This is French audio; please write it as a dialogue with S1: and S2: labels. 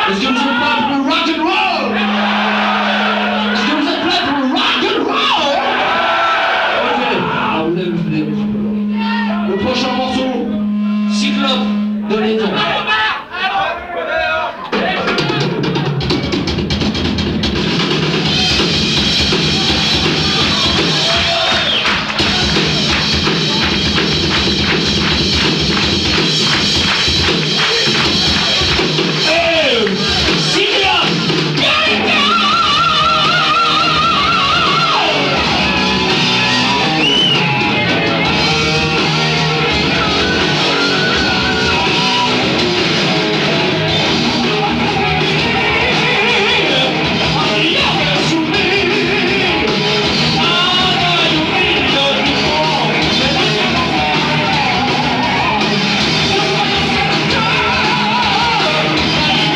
S1: Est-ce que vous êtes prêts pour le rock and roll?